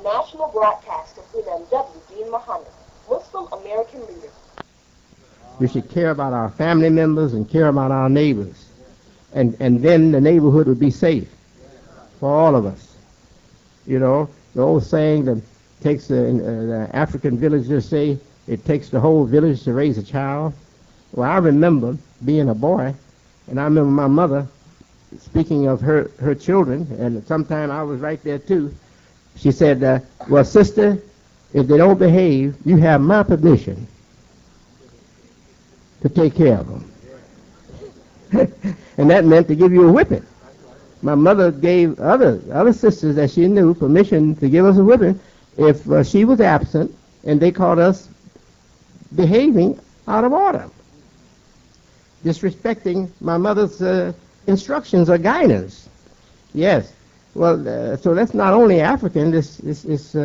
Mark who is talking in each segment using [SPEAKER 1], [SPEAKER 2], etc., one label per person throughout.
[SPEAKER 1] national broadcast of Imam W. Dean Muhammad, Muslim American leader.
[SPEAKER 2] We should care about our family members and care about our neighbors. And then the neighborhood would be safe for all of us. You know, the old saying that takes the African villagers say it takes the whole village to raise a child. Well, I remember being a boy, and I remember my mother speaking of her children, and sometime I was right there too. She said, well, sister, if they don't behave, you have my permission to take care of them. And that meant to give you a whipping. My mother gave other sisters that she knew permission to give us a whipping if she was absent and they caught us behaving out of order, disrespecting my mother's instructions or guidance. Yes. Well, so that's not only African. This is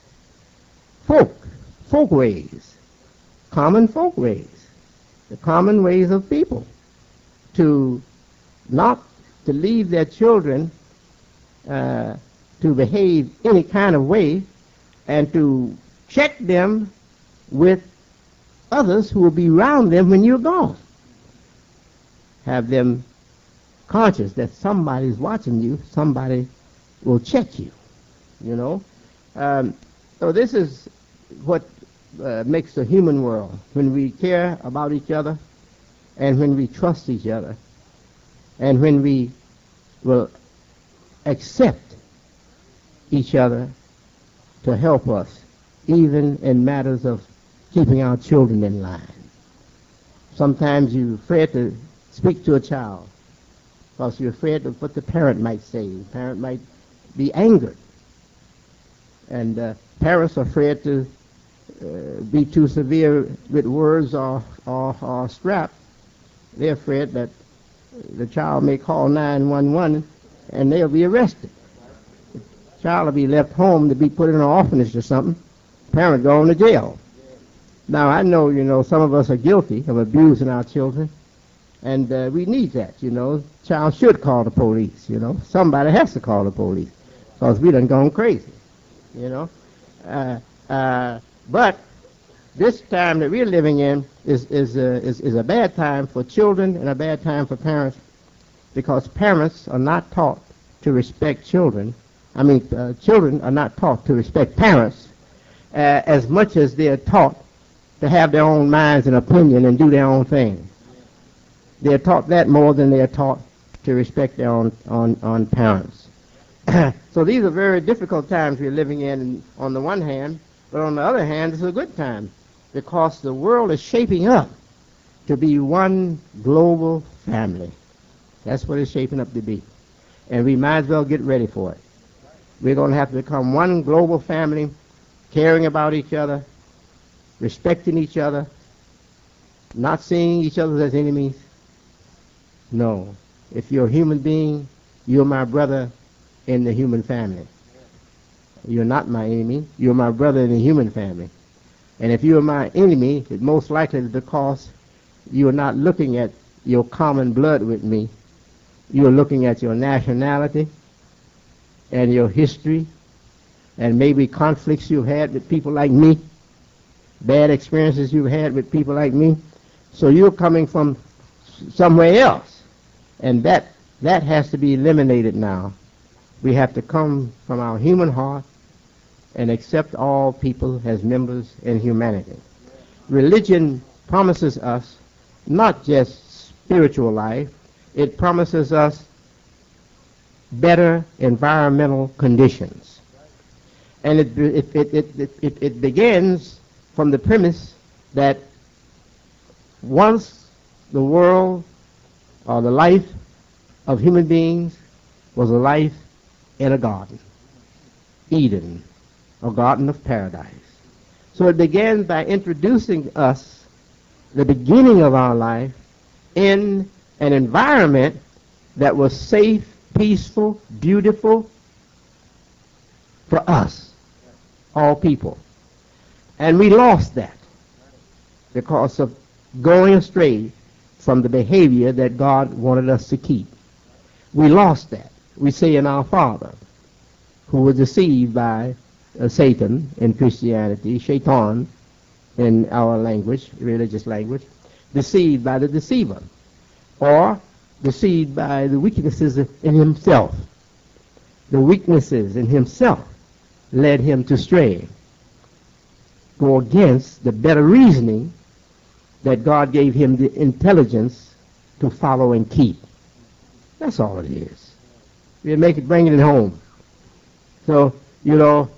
[SPEAKER 2] folk ways, common folk ways, the common ways of people to not to leave their children to behave any kind of way, and to check them with others who will be around them when you're gone. Have them conscious that somebody's watching you, somebody will check you, you know. So this is what makes the human world, when we care about each other and when we trust each other and when we will accept each other to help us, even in matters of keeping our children in line. Sometimes you're afraid to speak to a child because you're afraid of what the parent might say. The parent might be angered. And parents are afraid to be too severe with words or strap. They're afraid that the child may call 911 and they'll be arrested. The child will be left home to be put in an orphanage or something. Parent going to jail. Now, I know, you know, some of us are guilty of abusing our children, and we need that, you know. Child should call the police, you know. Somebody has to call the police, because we done gone crazy, you know. But this time that we're living in is a bad time for children and a bad time for parents, because parents are not taught to respect children. I mean, children are not taught to respect parents as much as they're taught to have their own minds and opinion and do their own thing. They're taught that more than they're taught to respect their own parents. So these are very difficult times we're living in on the one hand, but on the other hand, it's a good time, because the world is shaping up to be one global family. That's what it's shaping up to be. And we might as well get ready for it. We're going to have to become one global family, caring about each other, respecting each other, not seeing each other as enemies. No. If you're a human being, you're my brother in the human family. You're not my enemy. You're my brother in the human family. And if you're my enemy, it's most likely because you're not looking at your common blood with me. You're looking at your nationality and your history and maybe conflicts you've had with people like me, bad experiences you've had with people like me. So you're coming from somewhere else. And that has to be eliminated now. We have to come from our human heart and accept all people as members in humanity. Religion promises us not just spiritual life, it promises us better environmental conditions. And it begins from the premise that once the world or the life of human beings was a life in a garden, Eden, a garden of paradise. So it began by introducing us the beginning of our life in an environment that was safe, peaceful, beautiful for us, all people. And we lost that because of going astray from the behavior that God wanted us to keep. We lost that. We say in our father, who was deceived by Satan in Christianity, Shaitan in our language, religious language, deceived by the deceiver, or deceived by the weaknesses in himself. The weaknesses in himself led him to stray, go against the better reasoning that God gave him the intelligence to follow and keep. That's all it is. We bringing it home. So, we know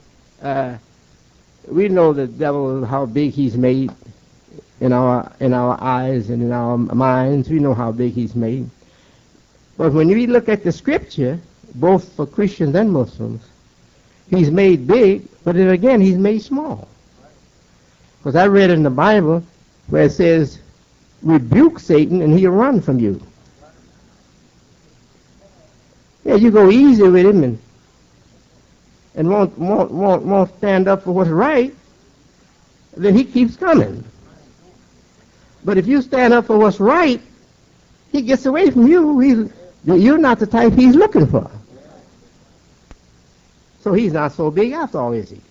[SPEAKER 2] the devil, how big he's made in our eyes and in our minds. We know how big he's made. But when we look at the scripture, both for Christians and Muslims, he's made big, but then again, he's made small. Because I read in the Bible where it says, rebuke Satan and he'll run from you. Yeah, you go easy with him and won't stand up for what's right, then he keeps coming. But if you stand up for what's right, he gets away from you. You're not the type he's looking for. So he's not so big after all, is he?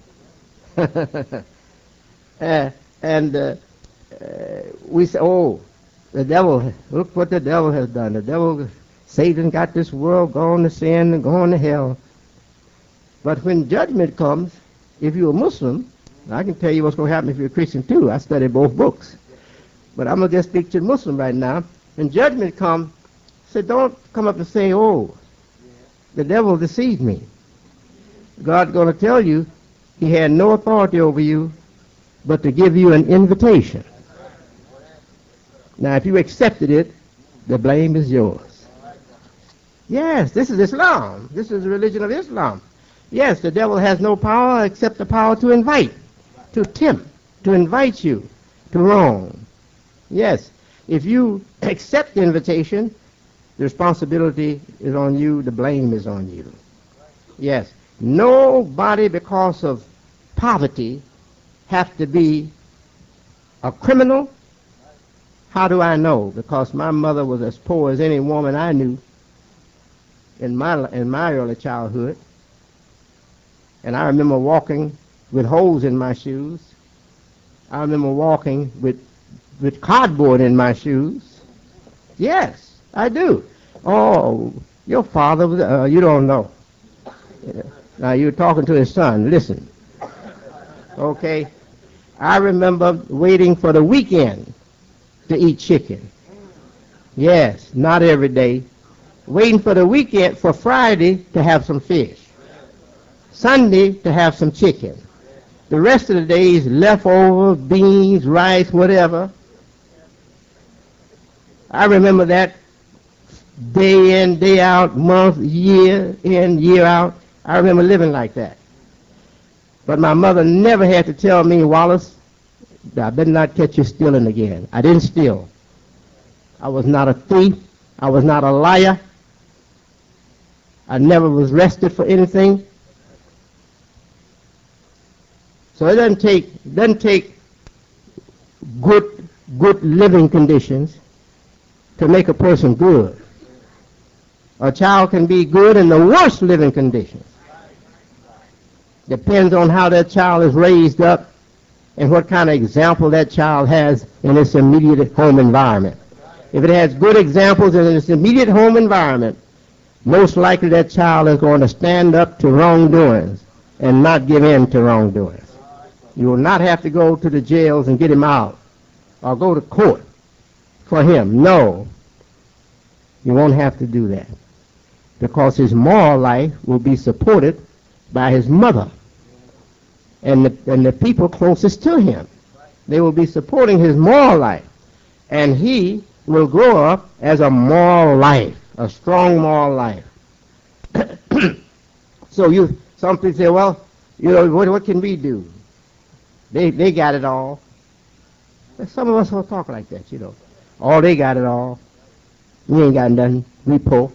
[SPEAKER 2] We say, oh, the devil, look what the devil has done. The devil, Satan got this world going to sin and going to hell. But when judgment comes, if you're a Muslim, I can tell you what's going to happen if you're a Christian too. I studied both books. But I'm going to just speak to the Muslim right now. When judgment comes, so don't come up and say, oh, the devil deceived me. God's going to tell you he had no authority over you but to give you an invitation. Now, if you accepted it, the blame is yours. Yes, this is Islam. This is the religion of Islam. Yes, the devil has no power except the power to invite, to tempt, to invite you to wrong. Yes, if you accept the invitation, the responsibility is on you, the blame is on you. Yes, nobody because of poverty have to be a criminal. How do I know? Because my mother was as poor as any woman I knew in my early childhood. And I remember walking with holes in my shoes. I remember walking with cardboard in my shoes. Yes, I do. Oh, your father was, you don't know. Now you're talking to his son. Listen. Okay. I remember waiting for the weekend to eat chicken. Yes, not every day. Waiting for the weekend, for Friday, to have some fish. Sunday, to have some chicken. The rest of the days, leftovers, beans, rice, whatever. I remember that day in, day out, month, year in, year out. I remember living like that. But my mother never had to tell me, Wallace, I better not catch you stealing again. I didn't steal. I was not a thief. I was not a liar. I never was arrested for anything. So it doesn't take good living conditions to make a person good. A child can be good in the worst living conditions. Depends on how that child is raised up and what kind of example that child has in its immediate home environment. If it has good examples in its immediate home environment, most likely that child is going to stand up to wrongdoings and not give in to wrongdoings. You will not have to go to the jails and get him out or go to court for him. No, you won't have to do that because his moral life will be supported by his mother and the people closest to him. They will be supporting his moral life, and he will grow up as a moral life, a strong moral life. So some people say, well, what can we do? They got it all. Some of us will talk like that, Oh, they got it all. We ain't got nothing. We poor.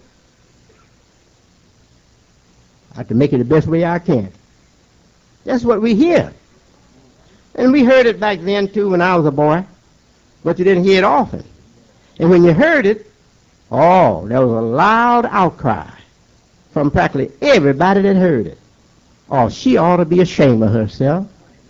[SPEAKER 2] I have to make it the best way I can. That's what we hear. And we heard it back then, too, when I was a boy. But you didn't hear it often. And when you heard it, there was a loud outcry from practically everybody that heard it. Oh, she ought to be ashamed of herself.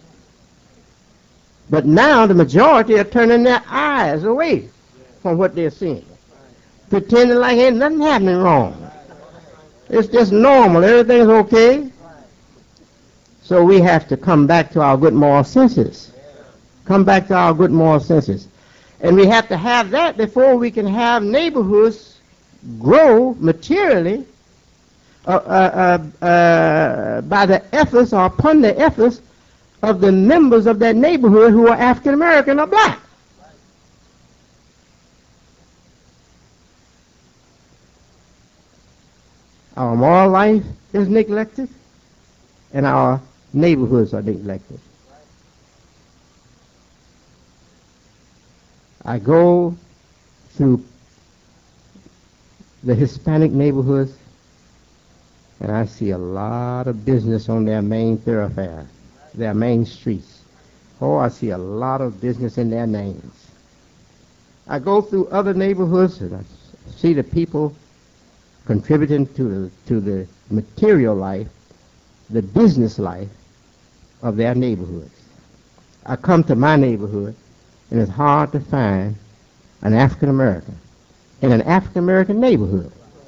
[SPEAKER 2] But now the majority are turning their eyes away from what they're seeing, pretending like ain't nothing happening wrong. It's just normal. Everything's okay. So we have to come back to our good moral senses. Come back to our good moral senses. And we have to have that before we can have neighborhoods grow materially by the efforts or upon the efforts of the members of that neighborhood who are African American or black. Our moral life is neglected, and our neighborhoods are neglected. I go through the Hispanic neighborhoods, and I see a lot of business on their main thoroughfare, their main streets. Oh, I see a lot of business in their names. I go through other neighborhoods, and I see the people contributing to the material life, the business life of their neighborhoods. I come to my neighborhood, and it's hard to find an African American in an African American neighborhood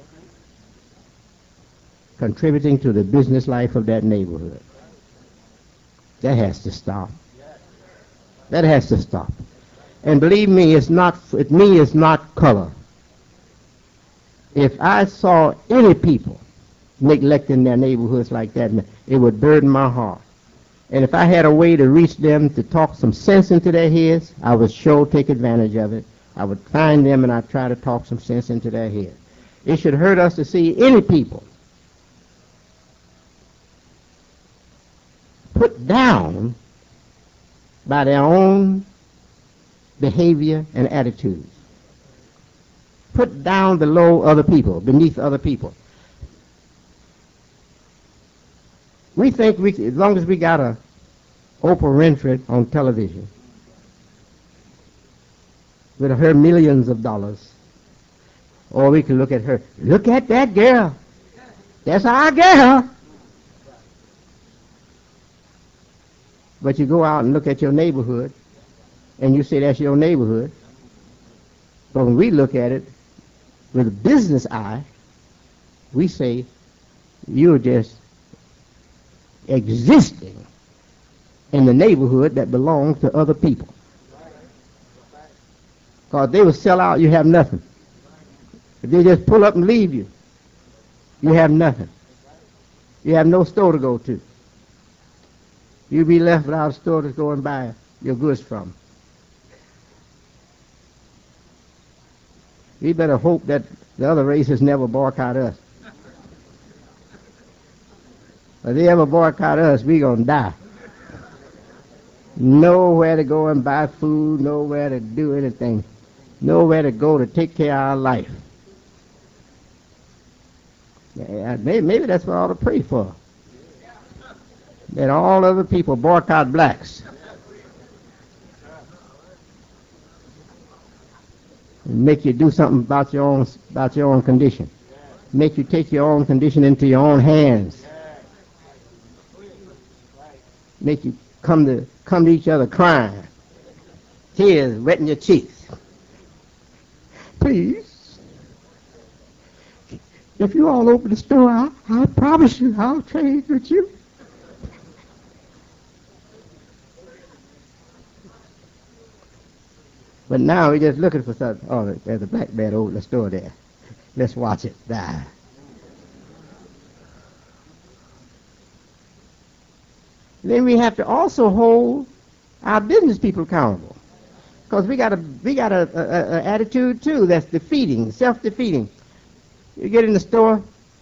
[SPEAKER 2] contributing to the business life of that neighborhood. That has to stop. That has to stop. And believe me, it's not color. If I saw any people neglecting their neighborhoods like that, it would burden my heart. And if I had a way to reach them to talk some sense into their heads, I would sure take advantage of it. I would find them and I'd try to talk some sense into their heads. It should hurt us to see any people put down by their own behavior and attitudes. Put down below other people, beneath other people. We think as long as we got a Oprah Winfrey on television with her millions of dollars, or we can look at her, look at that girl. That's our girl. But you go out and look at your neighborhood, and you say that's your neighborhood. But when we look at it with a business eye, we say you're just existing in the neighborhood that belongs to other people. Because they will sell out, you have nothing. If they just pull up and leave you, you have nothing. You have no store to go to. You'll be left without a store to go and buy your goods from. We better hope that the other races never boycott us. If they ever boycott us, we're going to die. Nowhere to go and buy food, nowhere to do anything, nowhere to go to take care of our life. Yeah, maybe that's what I ought to pray for. That all other people boycott blacks. And make you do something about your own condition. Make you take your own condition into your own hands. Make you come to each other crying, tears wetting your cheeks. Please, if you all open the store, I promise you I'll trade with you. But now we're just looking for something. Oh, there's a black man over the store there. Let's watch it die. Then we have to also hold our business people accountable, because we got a attitude too that's defeating, self-defeating. You get in the store,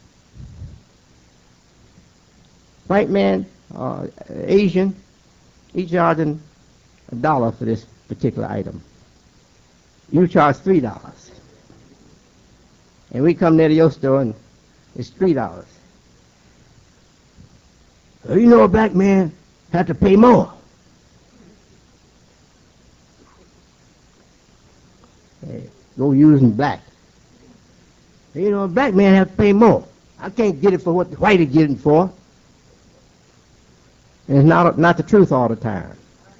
[SPEAKER 2] white man, Asian, each charging $1 for this particular item. You charge $3, and we come there to your store and it's $3. So you know a black man have to pay more. Go using black. You know a black man have to pay more. I can't get it for what the white is getting for. And it's not the truth all the time.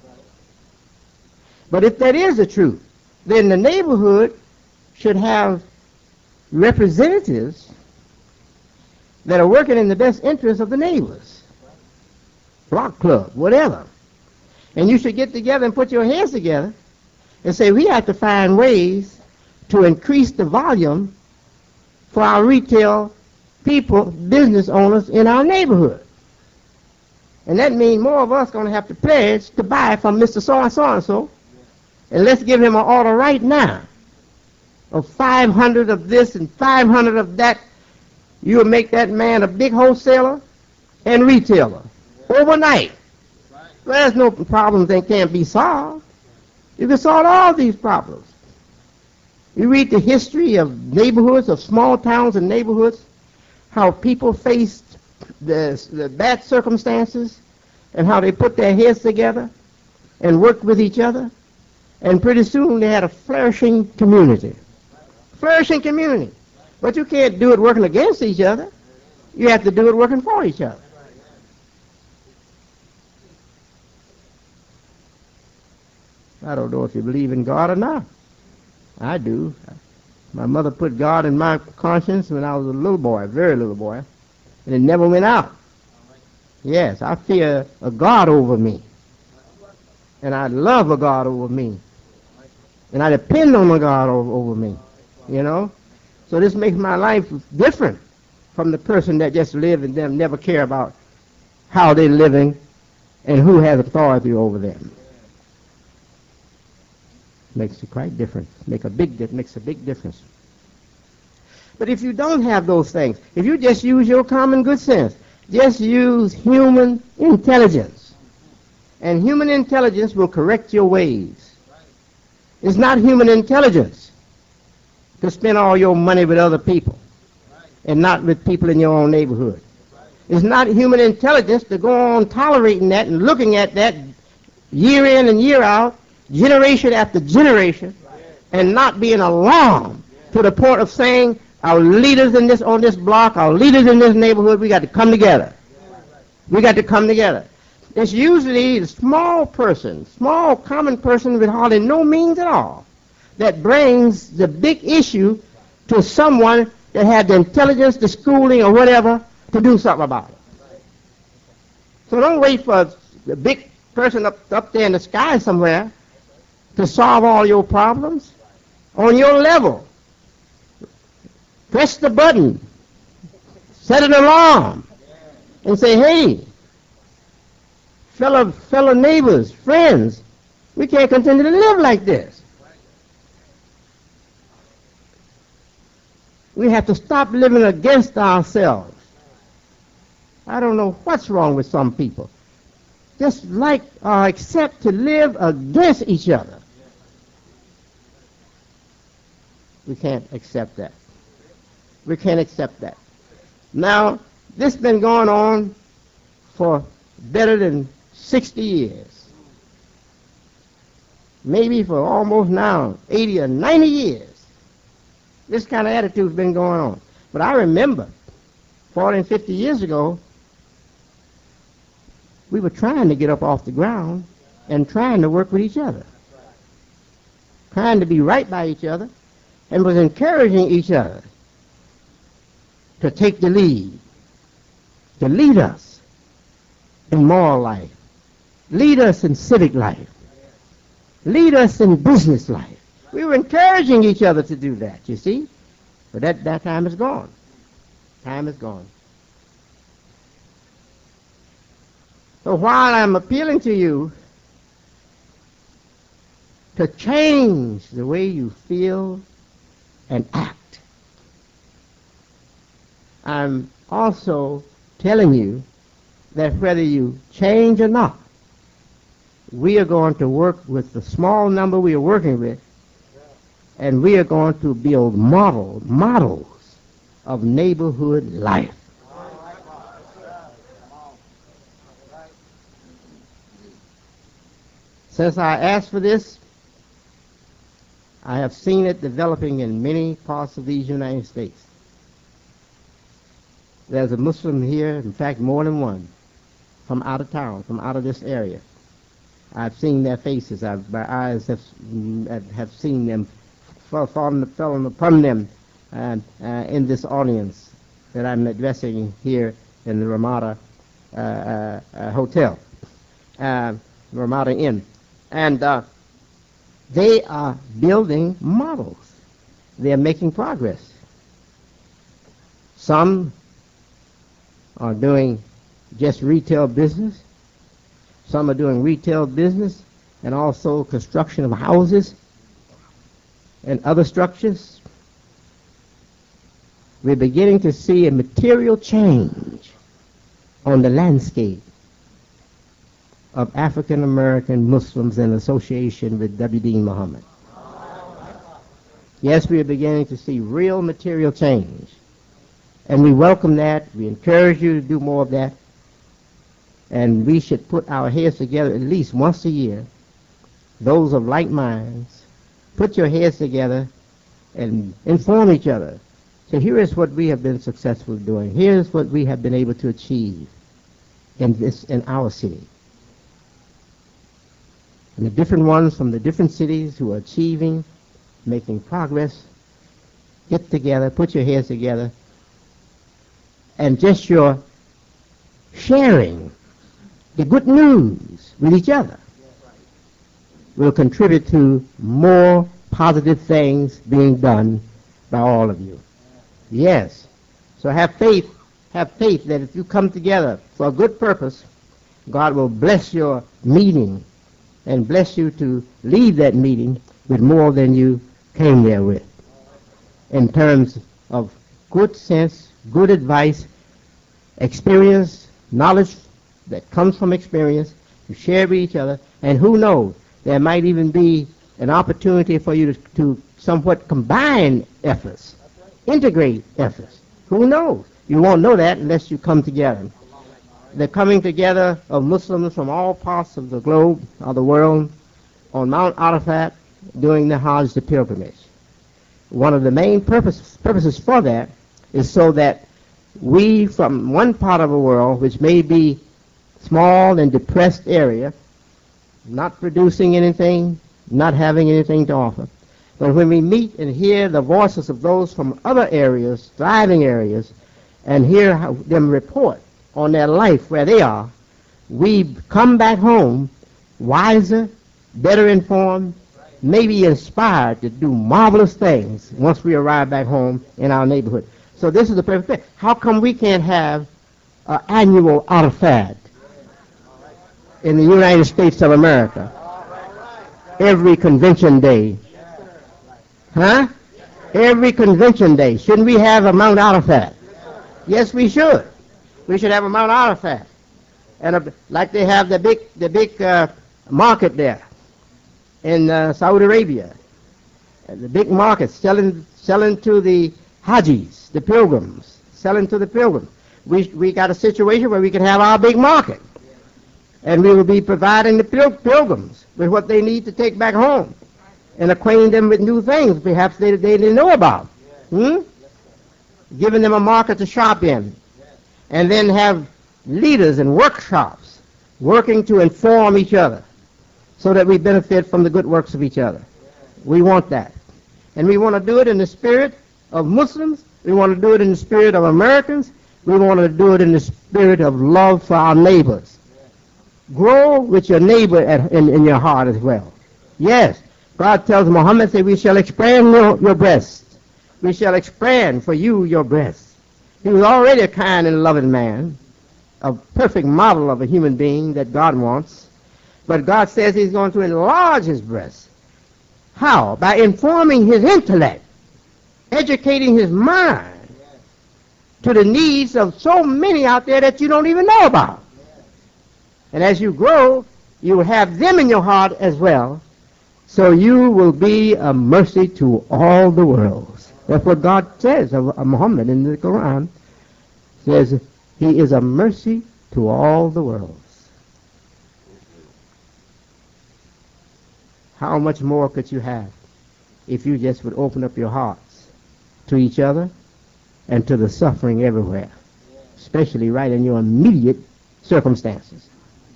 [SPEAKER 2] But if that is the truth, then the neighborhood should have representatives that are working in the best interest of the neighbors. Block club, whatever. And you should get together and put your heads together and say, we have to find ways to increase the volume for our retail people, business owners in our neighborhood. And that means more of us going to have to pledge to buy from Mr. So-and-so. And let's give him an order right now of 500 of this and 500 of that. You'll make that man a big wholesaler and retailer overnight. Well, there's no problems that can't be solved. You can solve all these problems. You read the history of neighborhoods, of small towns and neighborhoods, how people faced the bad circumstances and how they put their heads together and worked with each other. And pretty soon they had a flourishing community. Flourishing community. But you can't do it working against each other. You have to do it working for each other. I don't know if you believe in God or not. I do. My mother put God in my conscience when I was a little boy, a very little boy, and it never went out. Yes, I fear a God over me. And I love a God over me. And I depend on a God over me, you know. So this makes my life different from the person that just live and them never care about how they're living and who has authority over them. Makes a quite difference. Makes a big difference. But if you don't have those things, if you just use your common good sense, just use human intelligence, and human intelligence will correct your ways. It's not human intelligence to spend all your money with other people and not with people in your own neighborhood. It's not human intelligence to go on tolerating that and looking at that year in and year out, generation after generation, and not being alarmed to the point of saying, our leaders in this on this block, our leaders in this neighborhood, we got to come together. We got to come together. It's usually the small person, small common person with hardly no means at all, that brings the big issue to someone that had the intelligence, the schooling, or whatever to do something about it. So don't wait for the big person up there in the sky somewhere to solve all your problems. On your level, press the button, set an alarm, and say, hey, fellow neighbors, friends, we can't continue to live like this. We have to stop living against ourselves. I don't know what's wrong with some people. Just like or accept to live against each other. We can't accept that. We can't accept that. Now, this has been going on for better than 60 years. Maybe for almost now 80 or 90 years. This kind of attitude has been going on. But I remember 40 and 50 years ago, we were trying to get up off the ground and trying to work with each other. Trying to be right by each other and was encouraging each other to take the lead, to lead us in moral life, lead us in civic life, lead us in business life. We were encouraging each other to do that, you see. But that time is gone. Time is gone. So while I'm appealing to you to change the way you feel and act, I'm also telling you that whether you change or not, we are going to work with the small number we are working with, and we are going to build models of neighborhood life. Since I asked for this, I have seen it developing in many parts of these United States. There's a Muslim here, in fact more than one, from out of town, from out of this area. I've seen their faces. My eyes have seen them, fallen upon them in this audience that I'm addressing here in the Ramada Hotel, Ramada Inn. And they are building models. They are making progress. Some are doing just retail business. Some are doing retail business and also construction of houses and other structures. We're beginning to see a material change on the landscape of African American Muslims in association with W. Deen Muhammad. Yes, we are beginning to see real material change. And we welcome that. We encourage you to do more of that. And we should put our heads together at least once a year. Those of like minds, put your heads together and inform each other. So here is what we have been successful doing. Here is what we have been able to achieve in our city. And the different ones from the different cities who are achieving, making progress, get together, put your heads together, and just your sharing the good news with each other will contribute to more positive things being done by all of you. Yes. So have faith that if you come together for a good purpose, God will bless your meeting and bless you to leave that meeting with more than you came there with, in terms of good sense, good advice, experience, knowledge that comes from experience, to share with each other, and who knows, there might even be an opportunity for you to somewhat combine efforts, integrate efforts. Who knows? You won't know that unless you come together. The coming together of Muslims from all parts of the globe, of the world, on Mount Arafat during the Hajj, the pilgrimage. One of the main purposes for that is so that we from one part of the world, which may be small and depressed area, not producing anything, not having anything to offer, but when we meet and hear the voices of those from other areas, thriving areas, and hear them report on their life where they are, we come back home wiser, better informed, maybe inspired to do marvelous things once we arrive back home in our neighborhood. So this is the perfect thing. How come we can't have an annual Arafat in the United States of America every convention day? Huh? Every convention day. Shouldn't we have a Mount Arafat? Yes, we should. We should have a Mount Arafat. And like they have the big market there in Saudi Arabia. The big market selling to the Hajis, the pilgrims, selling to the pilgrims. We got a situation where we can have our big market. And we will be providing the pilgrims with what they need to take back home and acquaint them with new things perhaps they didn't know about. Giving them a market to shop in. And then have leaders and workshops working to inform each other so that we benefit from the good works of each other. We want that. And we want to do it in the spirit of Muslims. We want to do it in the spirit of Americans. We want to do it in the spirit of love for our neighbors. Grow with your neighbor in your heart as well. Yes, God tells Muhammad, say, we shall expand your breast. We shall expand for you your breast. He was already a kind and loving man, a perfect model of a human being that God wants. But God says he's going to enlarge his breast. How? By informing his intellect, educating his mind to the needs of so many out there that you don't even know about. And as you grow, you will have them in your heart as well. So you will be a mercy to all the worlds. That's what God says of Muhammad in the Quran. Says he is a mercy to all the worlds. How much more could you have if you just would open up your hearts to each other and to the suffering everywhere, especially right in your immediate circumstances.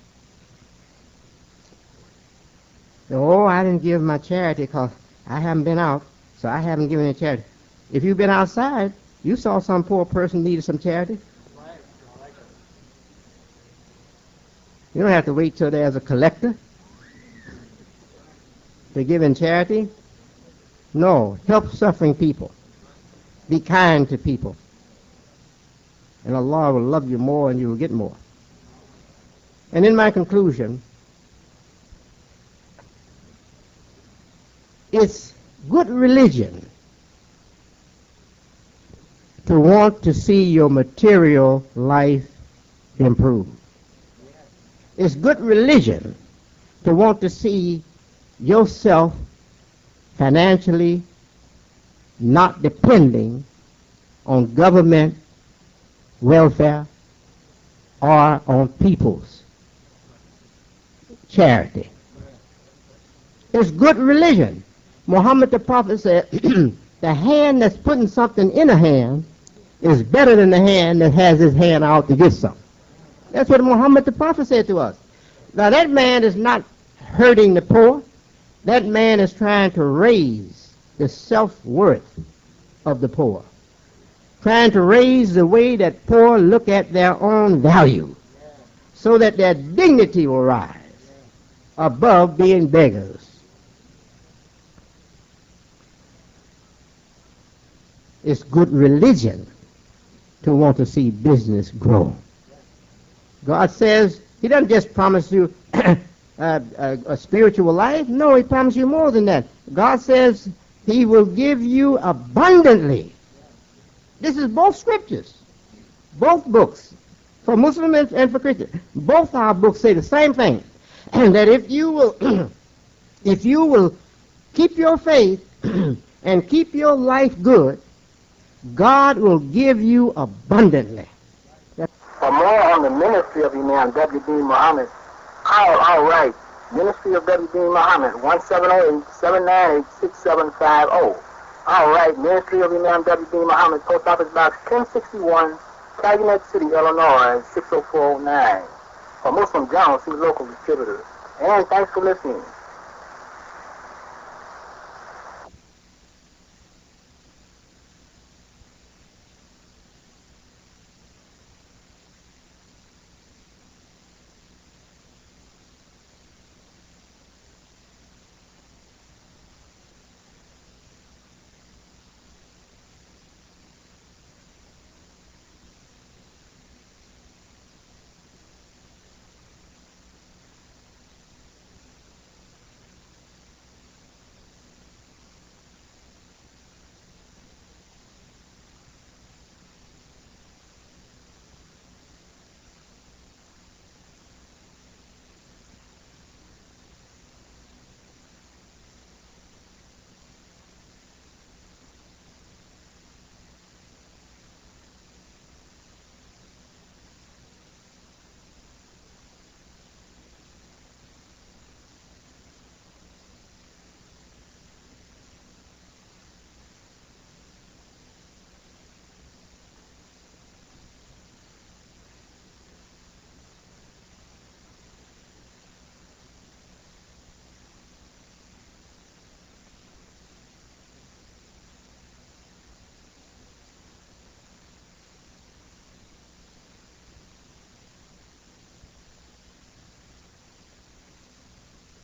[SPEAKER 2] Oh, I didn't give my charity because I haven't been out, so I haven't given any charity. If you've been outside, you saw some poor person needed some charity. You don't have to wait till there's a collector to give in charity. No, help suffering people. Be kind to people. And Allah will love you more and you will get more. And in my conclusion, it's good religion to want to see your material life improve. It's good religion to want to see yourself financially not depending on government welfare or on people's charity. It's good religion. Muhammad the Prophet said, the hand that's putting something in a hand is better than the hand that has his hand out to get something. That's what Muhammad the Prophet said to us. Now that man is not hurting the poor. That man is trying to raise the self-worth of the poor. Trying to raise the way that poor look at their own value so that their dignity will rise above being beggars. It's good religion to want to see business grow. God says he doesn't just promise you a spiritual life. No, he promises you more than that. God says he will give you abundantly. This is both scriptures, both books, for Muslim and for Christian. Both our books say the same thing, and that if you will keep your faith and keep your life good, God will give you abundantly.
[SPEAKER 3] For more on the ministry of Imam W. D. Muhammad, all right. Ministry of W. D. Muhammad, 1-708-798-6750. All right. Ministry of Imam W. D. Muhammad, Post Office Box 1061, Calumet City, Illinois, 60409. For Muslim Journal, see local distributors. And thanks for listening.